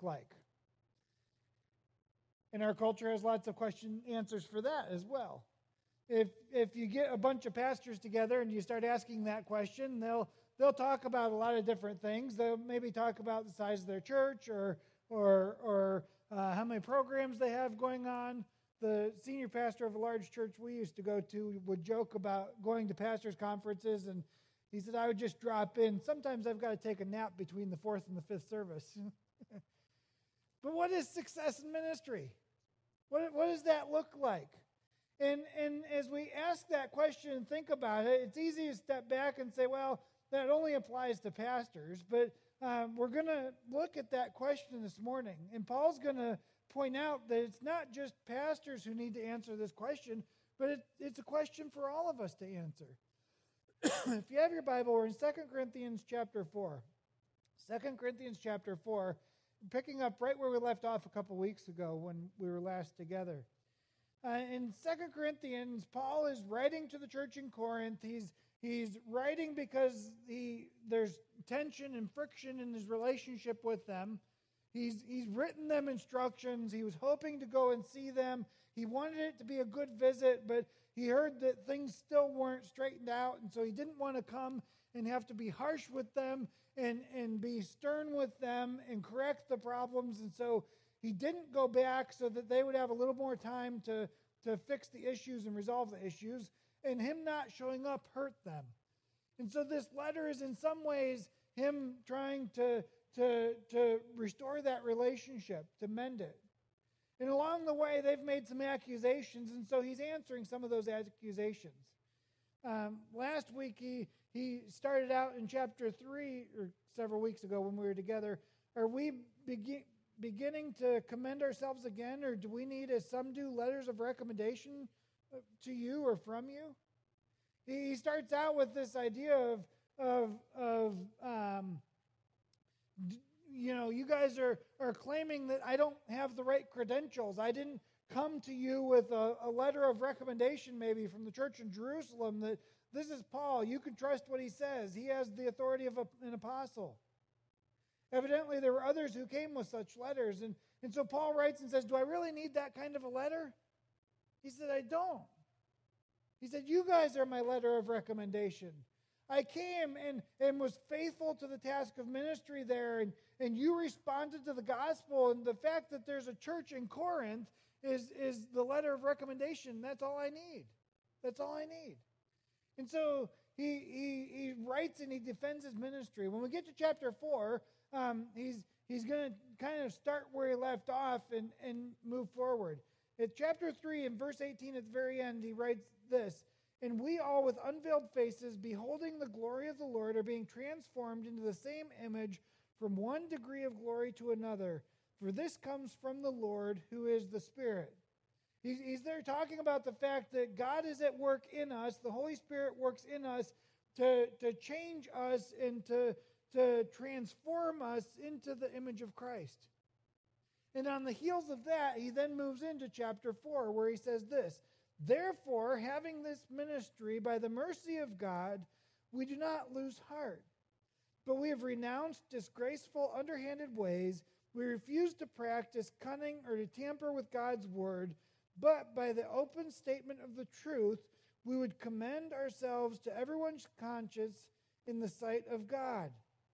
like? And our culture has lots of answers for that as well. If you get a bunch of pastors together and you start asking that question, they'll talk about a lot of different things. They'll maybe talk about the size of their church or how many programs they have going on. The senior pastor of a large church we used to go to would joke about going to pastors' conferences, and he said, I would just drop in. Sometimes I've got to take a nap between the fourth and the fifth service. But what is success in ministry? What does that look like? And as we ask that question and think about it, it's easy to step back and say, well, that only applies to pastors. But we're going to look at that question this morning. And Paul's going to point out that it's not just pastors who need to answer this question, but it's a question for all of us to answer. If you have your Bible, we're in 2 Corinthians chapter 4. 2 Corinthians chapter 4, picking up right where we left off a couple weeks ago when we were last together. In 2 Corinthians, Paul is writing to the church in Corinth. He's writing because there's tension and friction in his relationship with them. He's written them instructions. He was hoping to go and see them. He wanted it to be a good visit, but he heard that things still weren't straightened out, and so he didn't want to come and have to be harsh with them and be stern with them and correct the problems. And so he didn't go back so that they would have a little more time to fix the issues and resolve the issues. And him not showing up hurt them. And so this letter is in some ways him trying to restore that relationship, to mend it. And along the way, they've made some accusations, and so he's answering some of those accusations. Last week, he started out in chapter 3, or several weeks ago when we were together. Are we beginning to commend ourselves again, or do we need, as some do, letters of recommendation to you or from you? He starts out with this idea of you guys are claiming that I don't have the right credentials. I didn't come to you with a letter of recommendation maybe from the church in Jerusalem that this is Paul. You can trust what he says. He has the authority of an apostle. Evidently, there were others who came with such letters. And so Paul writes and says, do I really need that kind of a letter? He said, I don't. He said, you guys are my letter of recommendation. I came and was faithful to the task of ministry there, and you responded to the gospel, and the fact that there's a church in Corinth is the letter of recommendation. That's all I need. That's all I need. And so he writes and he defends his ministry. When we get to chapter 4, he's going to kind of start where he left off and move forward. At chapter 3, in verse 18 at the very end, he writes this, and we all with unveiled faces, beholding the glory of the Lord, are being transformed into the same image from one degree of glory to another. For this comes from the Lord, who is the Spirit. He's there talking about the fact that God is at work in us. The Holy Spirit works in us to change us and to transform us into the image of Christ. And on the heels of that, he then moves into chapter 4, where he says this, therefore, having this ministry by the mercy of God, we do not lose heart. But we have renounced disgraceful, underhanded ways. We refuse to practice cunning or to tamper with God's word. But by the open statement of the truth, we would commend ourselves to everyone's conscience in the sight of God.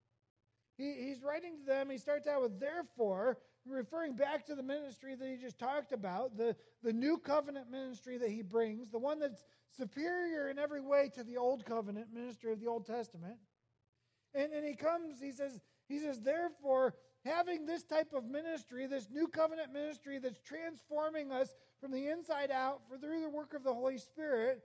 He's writing to them. He starts out with therefore, referring back to the ministry that he just talked about, the new covenant ministry that he brings, the one that's superior in every way to the old covenant ministry of the Old Testament. And he says, therefore, having this type of ministry, this new covenant ministry that's transforming us from the inside out through the work of the Holy Spirit,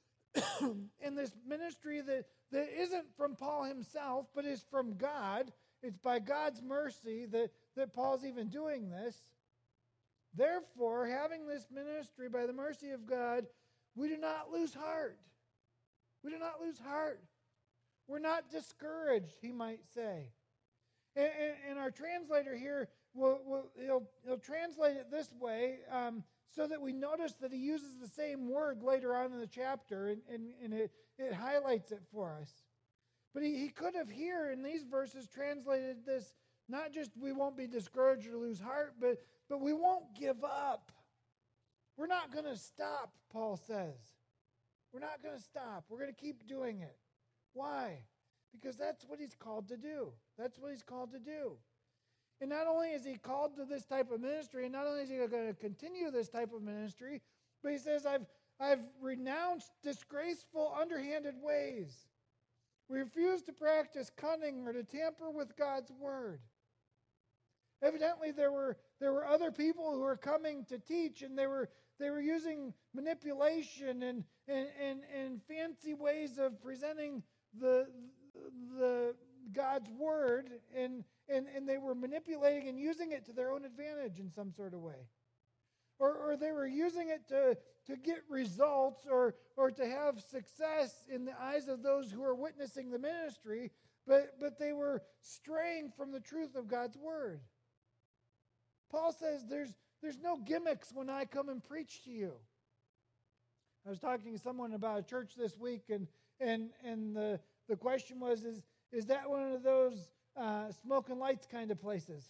and this ministry that isn't from Paul himself, but is from God. It's by God's mercy that Paul's even doing this. Therefore, having this ministry by the mercy of God, we do not lose heart. We do not lose heart. We're not discouraged, he might say. And our translator here, he'll translate it this way so that we notice that he uses the same word later on in the chapter, and it highlights it for us. But he could have here in these verses translated this Not just we won't be discouraged or lose heart, but we won't give up. We're not going to stop, Paul says. We're not going to stop. We're going to keep doing it. Why? Because that's what he's called to do. That's what he's called to do. And not only is he called to this type of ministry, and not only is he going to continue this type of ministry, but he says, I've renounced disgraceful, underhanded ways. We refuse to practice cunning or to tamper with God's word. Evidently, there were other people who were coming to teach, and they were using manipulation and fancy ways of presenting the God's word, and they were manipulating and using it to their own advantage in some sort of way. Or they were using it to get results or to have success in the eyes of those who are witnessing the ministry, but they were straying from the truth of God's word. Paul says there's no gimmicks when I come and preach to you. I was talking to someone about a church this week, and the question was, is that one of those smoke and lights kind of places?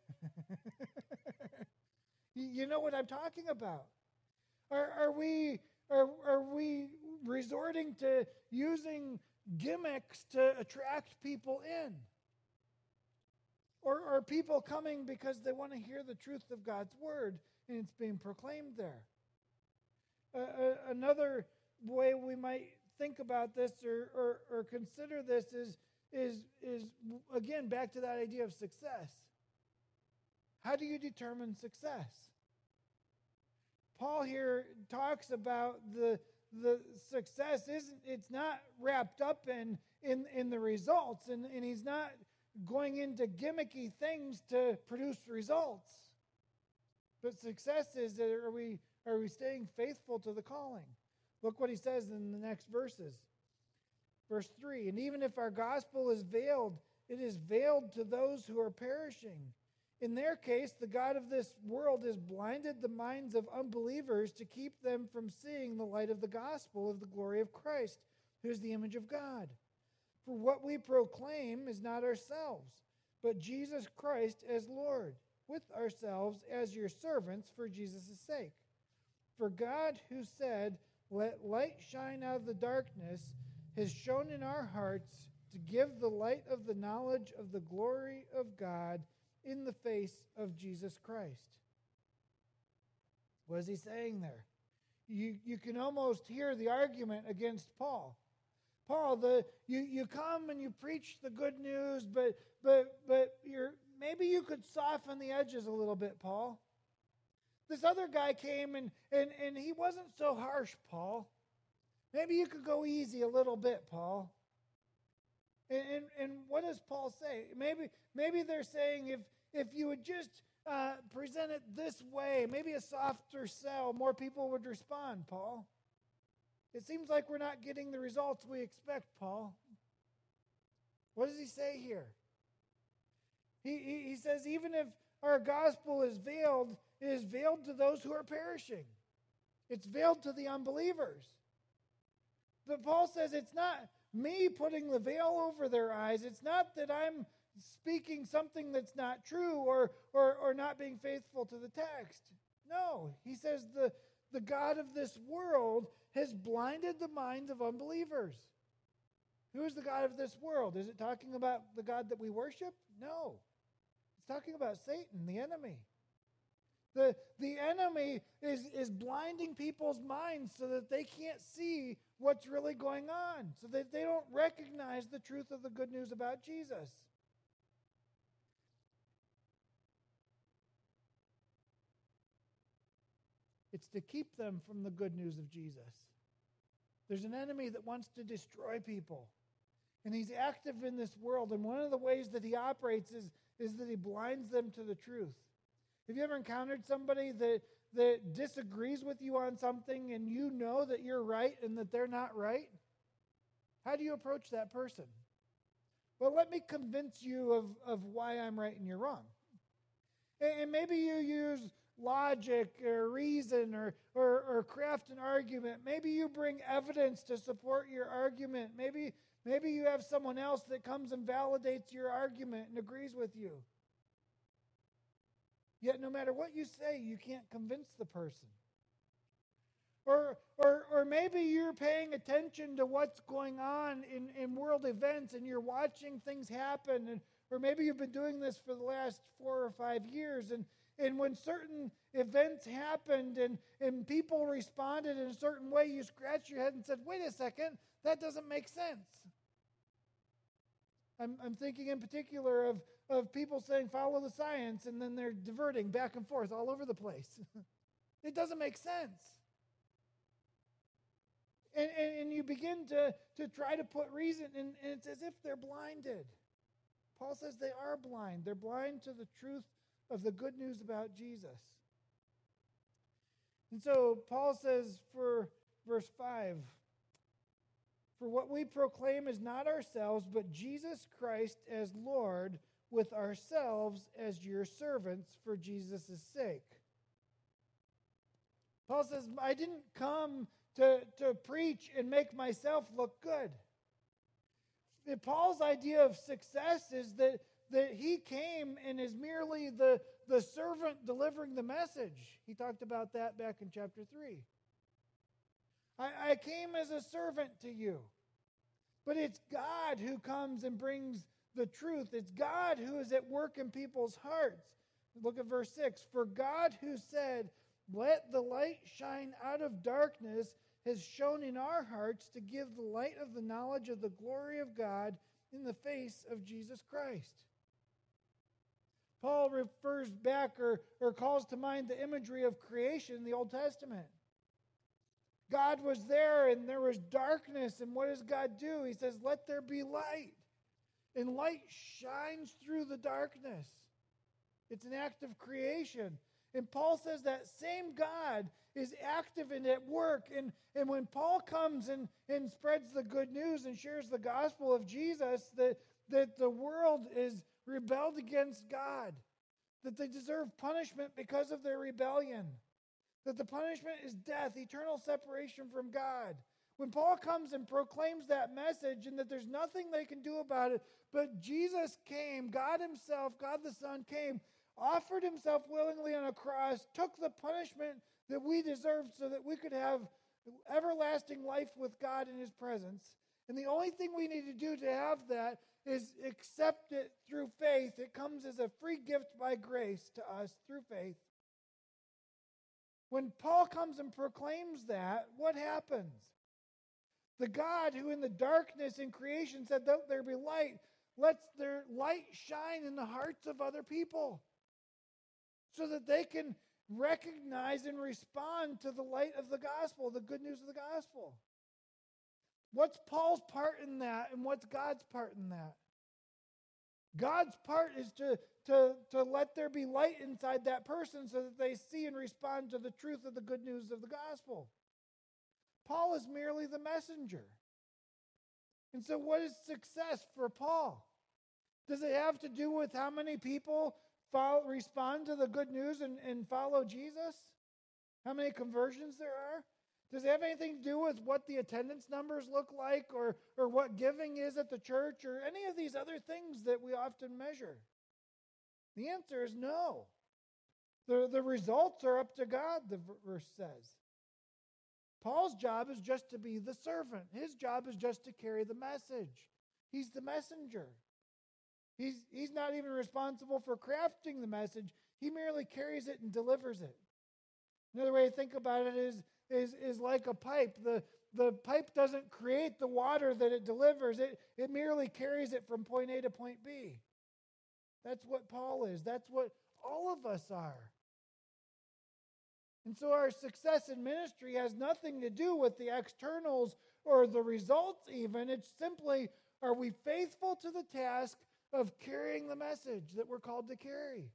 You know what I'm talking about. Are we resorting to using gimmicks to attract people in? Or are people coming because they want to hear the truth of God's word and it's being proclaimed there? Another way we might think about this or consider this is again back to that idea of success. How do you determine success? Paul here talks about the success it's not wrapped up in the results, and he's not going into gimmicky things to produce results. But success is, are we staying faithful to the calling? Look what he says in the next verses. Verse 3, and even if our gospel is veiled, it is veiled to those who are perishing. In their case, the God of this world has blinded the minds of unbelievers to keep them from seeing the light of the gospel of the glory of Christ, who is the image of God. For what we proclaim is not ourselves, but Jesus Christ as Lord, with ourselves as your servants for Jesus' sake. For God, who said, let light shine out of the darkness, has shone in our hearts to give the light of the knowledge of the glory of God in the face of Jesus Christ. What is he saying there? You can almost hear the argument against Paul. Paul, you come and you preach the good news, but maybe you could soften the edges a little bit, Paul. This other guy came and he wasn't so harsh, Paul. Maybe you could go easy a little bit, Paul. And what does Paul say? Maybe they're saying if you would just present it this way, maybe a softer sell, more people would respond, Paul. It seems like we're not getting the results we expect, Paul. What does he say here? He says, even if our gospel is veiled, it is veiled to those who are perishing. It's veiled to the unbelievers. But Paul says it's not me putting the veil over their eyes. It's not that I'm speaking something that's not true or not being faithful to the text. No, he says the God of this world has blinded the minds of unbelievers. Who is the God of this world? Is it talking about the God that we worship? No. It's talking about Satan, the enemy. The enemy is blinding people's minds so that they can't see what's really going on, so that they don't recognize the truth of the good news about Jesus. It's to keep them from the good news of Jesus. There's an enemy that wants to destroy people. And he's active in this world. And one of the ways that he operates is that he blinds them to the truth. Have you ever encountered somebody that disagrees with you on something and you know that you're right and that they're not right? How do you approach that person? Well, let me convince you of why I'm right and you're wrong. And maybe you use logic or reason or craft an argument. Maybe you bring evidence to support your argument. Maybe you have someone else that comes and validates your argument and agrees with you. Yet no matter what you say, you can't convince the person. Or maybe you're paying attention to what's going on in world events and you're watching things happen. Or maybe you've been doing this for the last 4 or 5 years. And when certain events happened and people responded in a certain way, you scratch your head and said, wait a second, that doesn't make sense. I'm thinking in particular of people saying, follow the science, and then they're diverting back and forth all over the place. It doesn't make sense. And you begin to try to put reason, and it's as if they're blinded. Paul says they are blind. They're blind to the truth of the good news about Jesus. And so Paul says for verse 5, for what we proclaim is not ourselves, but Jesus Christ as Lord, with ourselves as your servants for Jesus' sake. Paul says, I didn't come to preach and make myself look good. Paul's idea of success is that he came and is merely the servant delivering the message. He talked about that back in chapter 3. I came as a servant to you. But it's God who comes and brings the truth. It's God who is at work in people's hearts. Look at verse 6. For God who said, let the light shine out of darkness, has shown in our hearts to give the light of the knowledge of the glory of God in the face of Jesus Christ. Paul refers back or calls to mind the imagery of creation in the Old Testament. God was there and there was darkness, and what does God do? He says, let there be light. And light shines through the darkness. It's an act of creation. And Paul says that same God is active and at work. And when Paul comes and spreads the good news and shares the gospel of Jesus, that the world is rebelled against God, that they deserve punishment because of their rebellion, that the punishment is death, eternal separation from God. When Paul comes and proclaims that message and that there's nothing they can do about it, but Jesus came, God himself, God the Son came, offered himself willingly on a cross, took the punishment that we deserved so that we could have everlasting life with God in his presence. And the only thing we need to do to have that is accept it through faith. It comes as a free gift by grace to us through faith. When Paul comes and proclaims that, what happens? The God who in the darkness in creation said, let there be light, lets their light shine in the hearts of other people so that they can recognize and respond to the light of the gospel, the good news of the gospel. What's Paul's part in that, and what's God's part in that? God's part is to let there be light inside that person so that they see and respond to the truth of the good news of the gospel. Paul is merely the messenger. And so what is success for Paul? Does it have to do with how many people respond to the good news and follow Jesus? How many conversions there are? Does it have anything to do with what the attendance numbers look like or what giving is at the church or any of these other things that we often measure? The answer is no. The results are up to God, the verse says. Paul's job is just to be the servant. His job is just to carry the message. He's the messenger. He's not even responsible for crafting the message. He merely carries it and delivers it. Another way to think about it is like a pipe. The pipe doesn't create the water that it delivers. It merely carries it from point A to point B. That's what Paul is. That's what all of us are. And so our success in ministry has nothing to do with the externals or the results even. It's simply, are we faithful to the task of carrying the message that we're called to carry?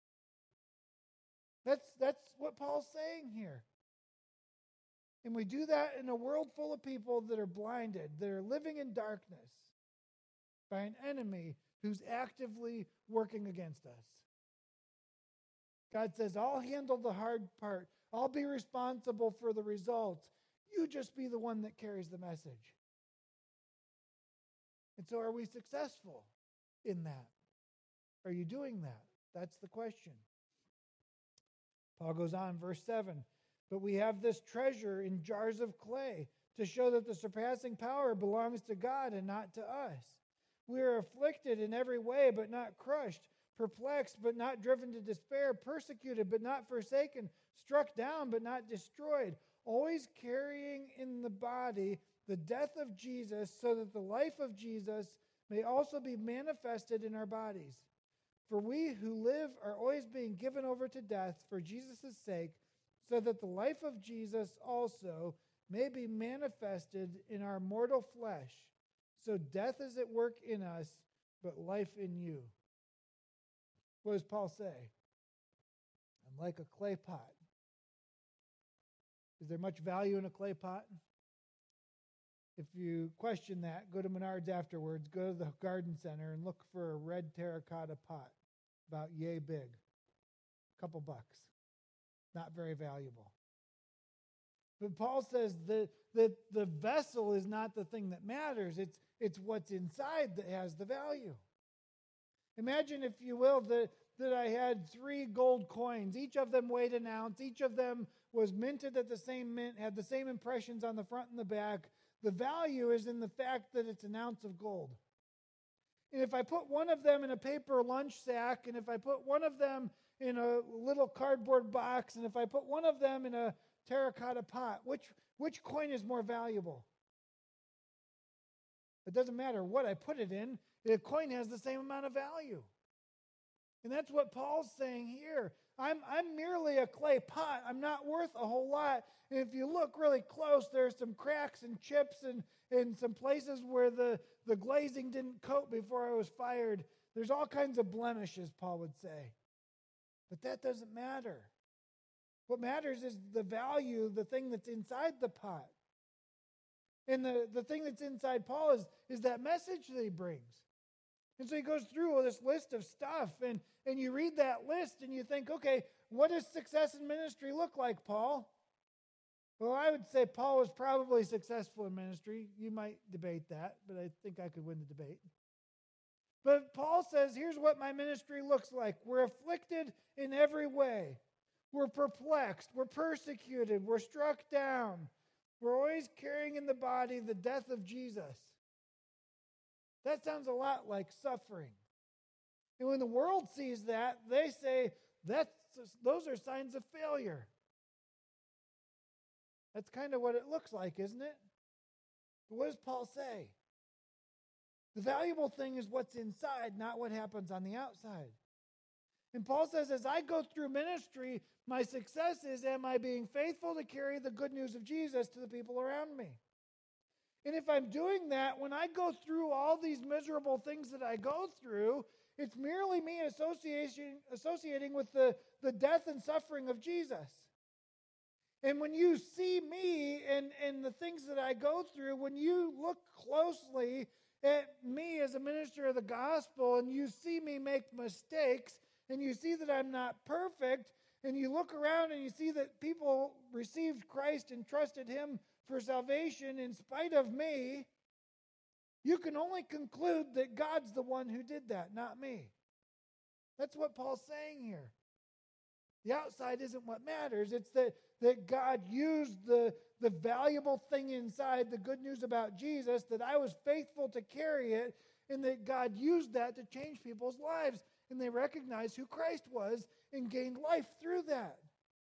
That's what Paul's saying here. And we do that in a world full of people that are blinded, that are living in darkness by an enemy who's actively working against us. God says, I'll handle the hard part. I'll be responsible for the results. You just be the one that carries the message. And so are we successful in that? Are you doing that? That's the question. Paul goes on, verse 7, but we have this treasure in jars of clay to show that the surpassing power belongs to God and not to us. We are afflicted in every way, but not crushed, perplexed, but not driven to despair, persecuted, but not forsaken, struck down, but not destroyed, always carrying in the body the death of Jesus, so that the life of Jesus may also be manifested in our bodies. For we who live are always being given over to death for Jesus' sake, so that the life of Jesus also may be manifested in our mortal flesh. So death is at work in us, but life in you. What does Paul say? I'm like a clay pot. Is there much value in a clay pot? If you question that, go to Menards afterwards, go to the garden center and look for a red terracotta pot, about yay big. A couple bucks. Not very valuable. But Paul says that the vessel is not the thing that matters. It's what's inside that has the value. Imagine, if you will, that I had 3 gold coins. Each of them weighed an ounce. Each of them was minted at the same mint, had the same impressions on the front and the back. The value is in the fact that it's an ounce of gold. And if I put one of them in a paper lunch sack, and if I put one of them in a little cardboard box, and if I put one of them in a terracotta pot, which coin is more valuable? It doesn't matter what I put it in. The coin has the same amount of value. And that's what Paul's saying here. I'm merely a clay pot. I'm not worth a whole lot. And if you look really close, there's some cracks and chips and some places where the glazing didn't coat before I was fired. There's all kinds of blemishes, Paul would say. But that doesn't matter. What matters is the value, the thing that's inside the pot. And the thing that's inside Paul is that message that he brings. And so he goes through this list of stuff, and you read that list and you think, okay, what does success in ministry look like, Paul? Well, I would say Paul was probably successful in ministry. You might debate that, but I think I could win the debate. But Paul says, here's what my ministry looks like. We're afflicted in every way. We're perplexed. We're persecuted. We're struck down. We're always carrying in the body the death of Jesus. That sounds a lot like suffering. And when the world sees that, they say, those are signs of failure. That's kind of what it looks like, isn't it? But what does Paul say? The valuable thing is what's inside, not what happens on the outside. And Paul says, as I go through ministry, my success is, am I being faithful to carry the good news of Jesus to the people around me? And if I'm doing that, when I go through all these miserable things that I go through, it's merely me associating with the death and suffering of Jesus. And when you see me and the things that I go through, when you look closely at me as a minister of the gospel and you see me make mistakes and you see that I'm not perfect and you look around and you see that people received Christ and trusted him for salvation in spite of me, you can only conclude that God's the one who did that, not me. That's what Paul's saying here. The outside isn't what matters. It's that God used the valuable thing inside, the good news about Jesus, that I was faithful to carry it, and that God used that to change people's lives. And they recognized who Christ was and gained life through that.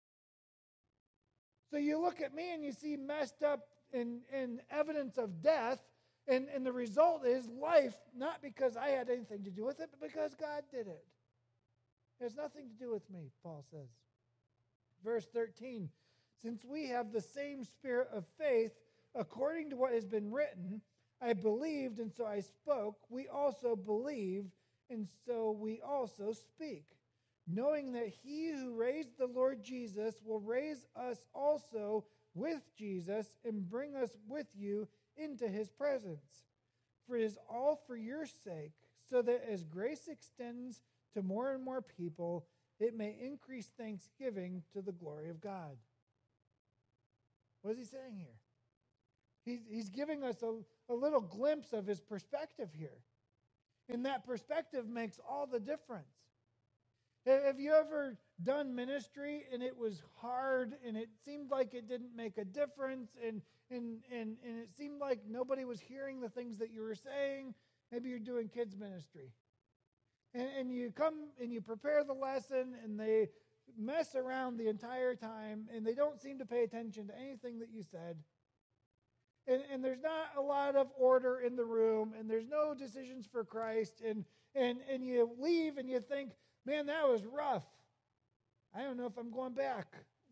So you look at me and you see messed up and evidence of death, and the result is life, not because I had anything to do with it, but because God did it. It has nothing to do with me, Paul says. Verse 13, since we have the same spirit of faith, according to what has been written, I believed and so I spoke, we also believe and so we also speak, knowing that he who raised the Lord Jesus will raise us also with Jesus and bring us with you into his presence. For it is all for your sake, so that as grace extends to more and more people, it may increase thanksgiving to the glory of God. What is he saying here? He's giving us a little glimpse of his perspective here. And that perspective makes all the difference. Have you ever done ministry and it was hard and it seemed like it didn't make a difference and it seemed like nobody was hearing the things that you were saying? Maybe you're doing kids ministry. And you come and you prepare the lesson and they mess around the entire time and they don't seem to pay attention to anything that you said. And there's not a lot of order in the room and there's no decisions for Christ. And you leave and you think, man, that was rough. I don't know if I'm going back.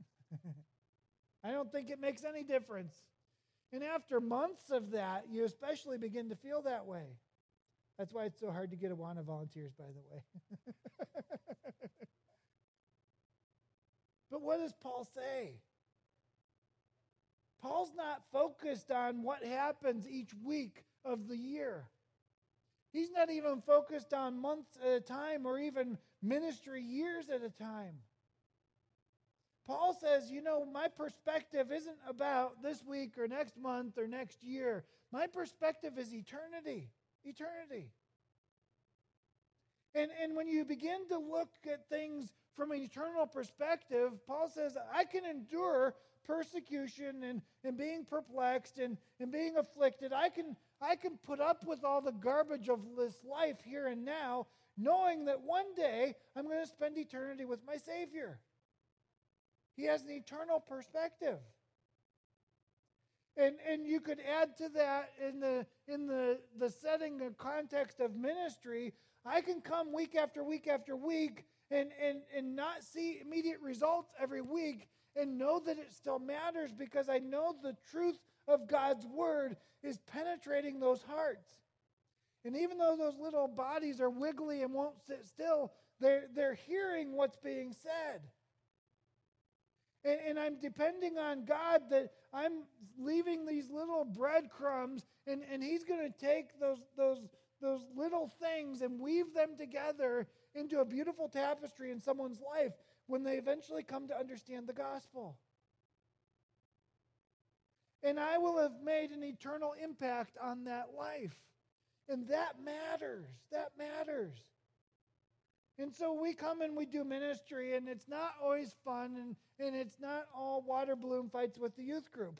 I don't think it makes any difference. And after months of that, you especially begin to feel that way. That's why it's so hard to get Awana volunteers, by the way. But what does Paul say? Paul's not focused on what happens each week of the year. He's not even focused on months at a time or even ministry years at a time. Paul says, my perspective isn't about this week or next month or next year. My perspective is eternity. Eternity. And when you begin to look at things from an eternal perspective, Paul says, I can endure persecution and being perplexed and being afflicted. I can put up with all the garbage of this life here and now, knowing that one day I'm going to spend eternity with my Savior. He has an eternal perspective. And you could add to that in the setting and context of ministry. I can come week after week after week and not see immediate results every week and know that it still matters because I know the truth of God's word is penetrating those hearts. And even though those little bodies are wiggly and won't sit still, they're hearing what's being said. And I'm depending on God that I'm leaving these little breadcrumbs and He's going to take those little things and weave them together into a beautiful tapestry in someone's life when they eventually come to understand the gospel. And I will have made an eternal impact on that life. And that matters. That matters. And so we come and we do ministry, and it's not always fun, and it's not all water balloon fights with the youth group.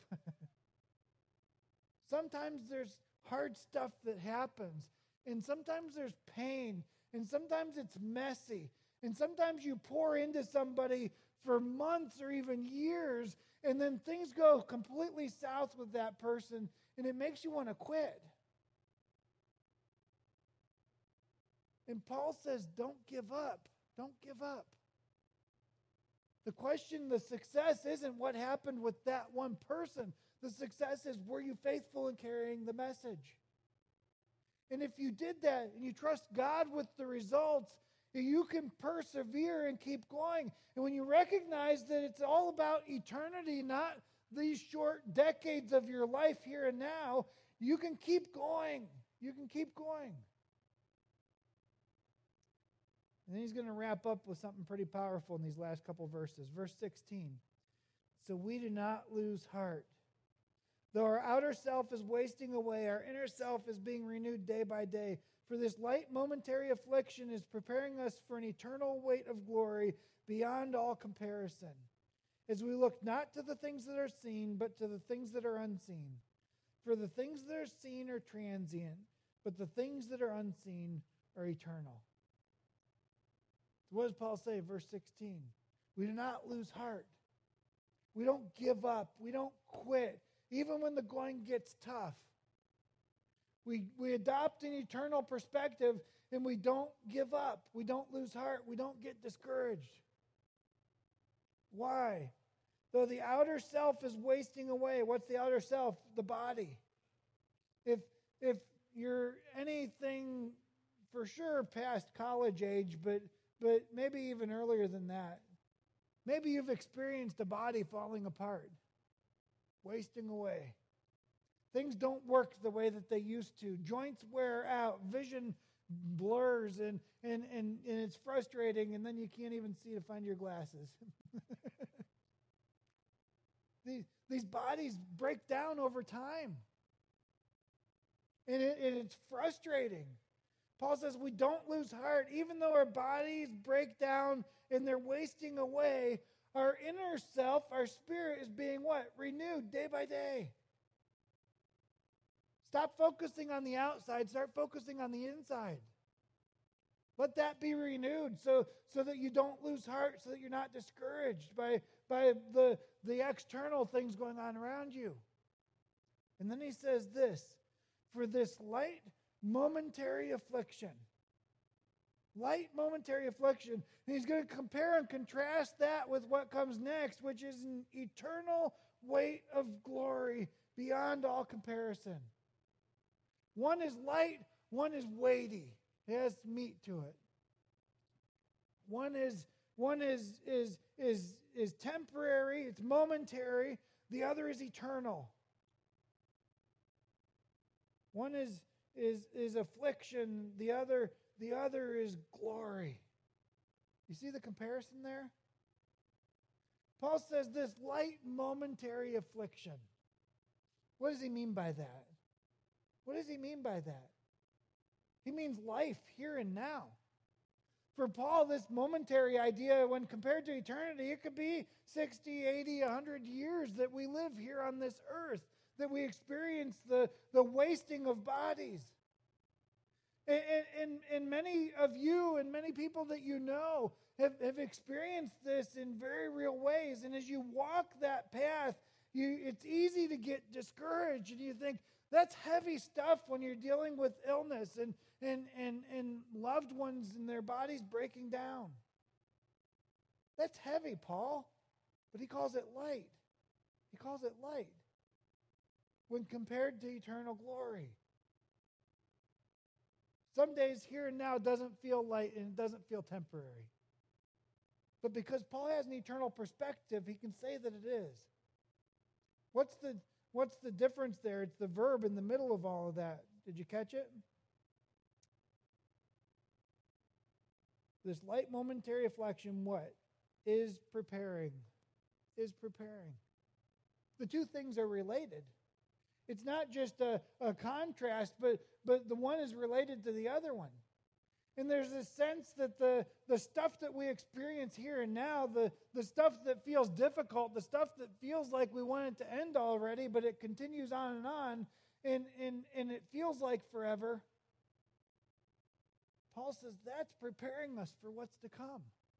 Sometimes there's hard stuff that happens, and sometimes there's pain, and sometimes it's messy, and sometimes you pour into somebody for months or even years, and then things go completely south with that person, and it makes you want to quit. And Paul says, don't give up. Don't give up. The question, the success isn't what happened with that one person. The success is, were you faithful in carrying the message? And if you did that and you trust God with the results, you can persevere and keep going. And when you recognize that it's all about eternity, not these short decades of your life here and now, you can keep going. You can keep going. And then he's going to wrap up with something pretty powerful in these last couple verses. Verse 16. So we do not lose heart. Though our outer self is wasting away, our inner self is being renewed day by day. For this light momentary affliction is preparing us for an eternal weight of glory beyond all comparison. As we look not to the things that are seen, but to the things that are unseen. For the things that are seen are transient, but the things that are unseen are eternal. What does Paul say, verse 16? We do not lose heart. We don't give up. We don't quit, even when the going gets tough. We adopt an eternal perspective, and we don't give up. We don't lose heart. We don't get discouraged. Why? Though the outer self is wasting away. What's the outer self? The body. If you're anything for sure past college age, but maybe even earlier than that. Maybe you've experienced a body falling apart, wasting away. Things don't work the way that they used to. Joints wear out, vision blurs, and it's frustrating, and then you can't even see to find your glasses. These bodies break down over time. And it's frustrating. Paul says we don't lose heart. Even though our bodies break down and they're wasting away, our inner self, our spirit is being what? Renewed day by day. Stop focusing on the outside. Start focusing on the inside. Let that be renewed so that you don't lose heart, so that you're not discouraged by the external things going on around you. And then he says this, for this light momentary affliction. Light momentary affliction. And he's going to compare and contrast that with what comes next, which is an eternal weight of glory beyond all comparison. One is light, one is weighty. It has meat to it. One is temporary, it's momentary. The other is eternal. One is affliction, the other is glory. You see the comparison there? Paul says this light momentary affliction. What does he mean by that? What does he mean by that? He means life here and now. For Paul, this momentary idea, when compared to eternity, it could be 60, 80, 100 years that we live here on this earth, that we experience the wasting of bodies. And many of you and many people that you know have experienced this in very real ways. And as you walk that path, it's easy to get discouraged, and you think, that's heavy stuff when you're dealing with illness and loved ones and their bodies breaking down. That's heavy, Paul. But he calls it light. He calls it light when compared to eternal glory. Some days here and now doesn't feel light and it doesn't feel temporary. But because Paul has an eternal perspective, he can say that it is. What's the difference there? It's the verb in the middle of all of that. Did you catch it? This light momentary affliction, what? Is preparing. Is preparing. The two things are related. It's not just a contrast, but the one is related to the other one. And there's a sense that the stuff that we experience here and now, the stuff that feels difficult, the stuff that feels like we want it to end already, but it continues on, and it feels like forever. Paul says that's preparing us for what's to come.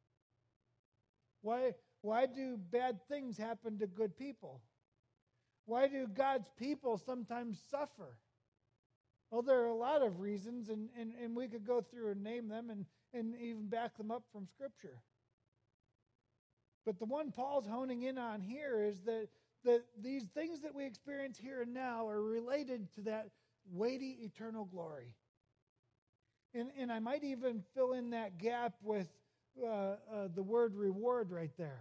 Why do bad things happen to good people? Why do God's people sometimes suffer? Well, there are a lot of reasons, and we could go through and name them and even back them up from Scripture. But the one Paul's honing in on here is that these things that we experience here and now are related to that weighty eternal glory. And I might even fill in that gap with the word reward right there.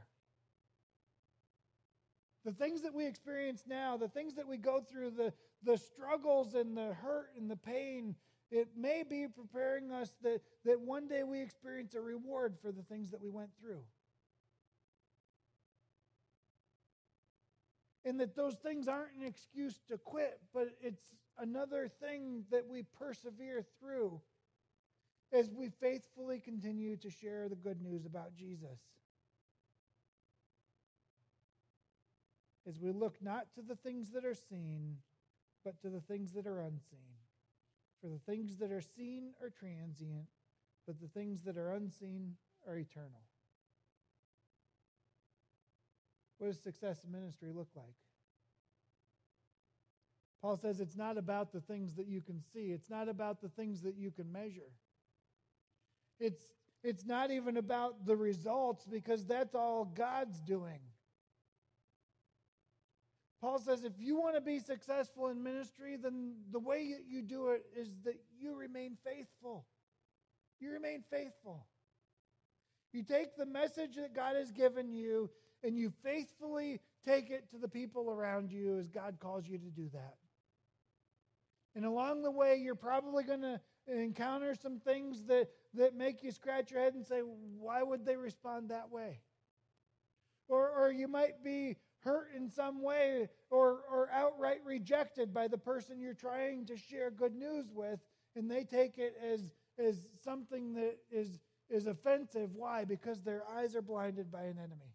The things that we experience now, the things that we go through, the struggles and the hurt and the pain, it may be preparing us that one day we experience a reward for the things that we went through. And that those things aren't an excuse to quit, but it's another thing that we persevere through as we faithfully continue to share the good news about Jesus. As we look not to the things that are seen, but to the things that are unseen. For the things that are seen are transient, but the things that are unseen are eternal. What does success in ministry look like? Paul says it's not about the things that you can see. It's not about the things that you can measure. It's not even about the results, because that's all God's doing. Paul says if you want to be successful in ministry, then the way you do it is that you remain faithful. You remain faithful. You take the message that God has given you and you faithfully take it to the people around you as God calls you to do that. And along the way, you're probably going to encounter some things that make you scratch your head and say, why would they respond that way? Or you might be hurt in some way or outright rejected by the person you're trying to share good news with, and they take it as something that is offensive. Why? Because their eyes are blinded by an enemy.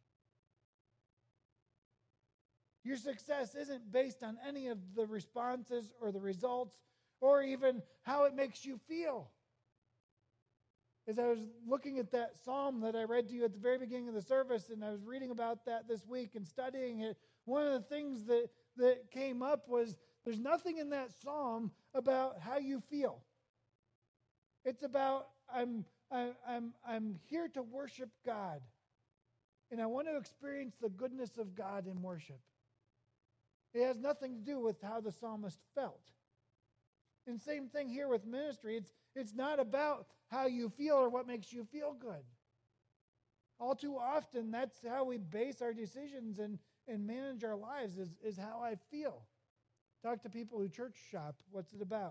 Your success isn't based on any of the responses or the results or even how it makes you feel. As I was looking at that psalm that I read to you at the very beginning of the service, and I was reading about that this week and studying it, one of the things that came up was there's nothing in that psalm about how you feel. It's about I'm here to worship God, and I want to experience the goodness of God in worship. It has nothing to do with how the psalmist felt. And same thing here with ministry. It's not about how you feel or what makes you feel good. All too often, that's how we base our decisions and manage our lives is how I feel. Talk to people who church shop. What's it about?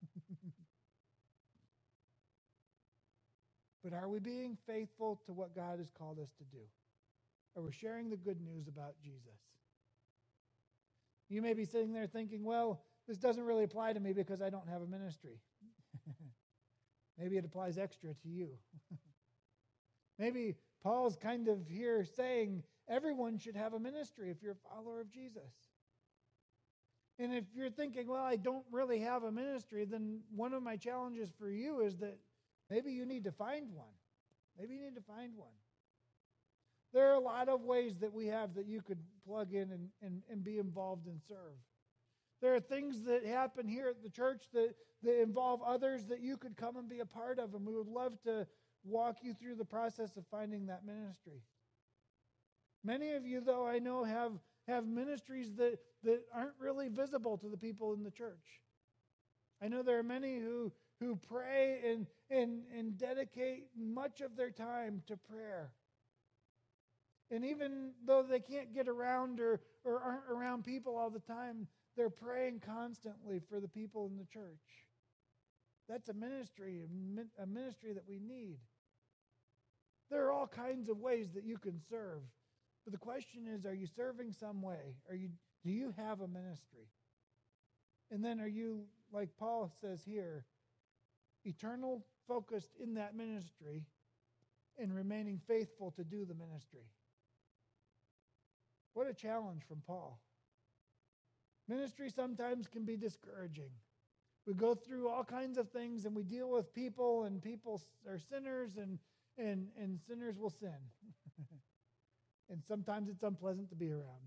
But are we being faithful to what God has called us to do? Are we sharing the good news about Jesus? You may be sitting there thinking, well, this doesn't really apply to me because I don't have a ministry. Maybe it applies extra to you. Maybe Paul's kind of here saying everyone should have a ministry if you're a follower of Jesus. And if you're thinking, well, I don't really have a ministry, then one of my challenges for you is that maybe you need to find one. Maybe you need to find one. There are a lot of ways that we have that you could plug in and be involved and serve. There are things that happen here at the church that involve others that you could come and be a part of, and we would love to walk you through the process of finding that ministry. Many of you, though, I know have ministries that aren't really visible to the people in the church. I know there are many who pray and dedicate much of their time to prayer. And even though they can't get around or aren't around people all the time, they're praying constantly for the people in the church. That's a ministry that we need. There are all kinds of ways that you can serve. But the question is, are you serving some way? Do you have a ministry? And then are you, like Paul says here, eternal focused in that ministry and remaining faithful to do the ministry? What a challenge from Paul. Ministry sometimes can be discouraging. We go through all kinds of things and we deal with people, and people are sinners, and sinners will sin. And sometimes it's unpleasant to be around.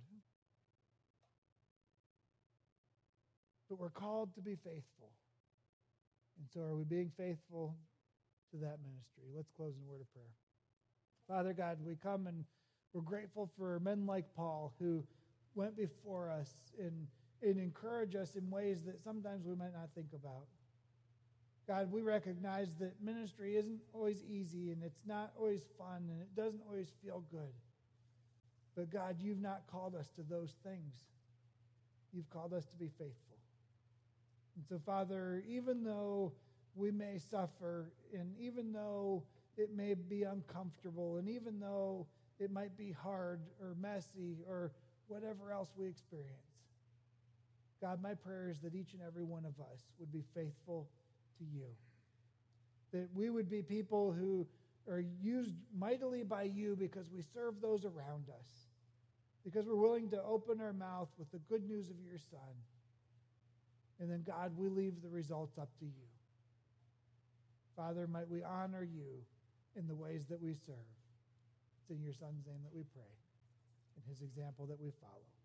But we're called to be faithful. And so are we being faithful to that ministry? Let's close in a word of prayer. Father God, we come and we're grateful for men like Paul who went before us and encourage us in ways that sometimes we might not think about. God, we recognize that ministry isn't always easy, and it's not always fun, and it doesn't always feel good. But God, you've not called us to those things. You've called us to be faithful. And so, Father, even though we may suffer, and even though it may be uncomfortable, and even though it might be hard or messy or whatever else we experience, God, my prayer is that each and every one of us would be faithful to you. That we would be people who are used mightily by you because we serve those around us. Because we're willing to open our mouth with the good news of your Son. And then, God, we leave the results up to you. Father, might we honor you in the ways that we serve. It's in your Son's name that we pray, in his example that we follow.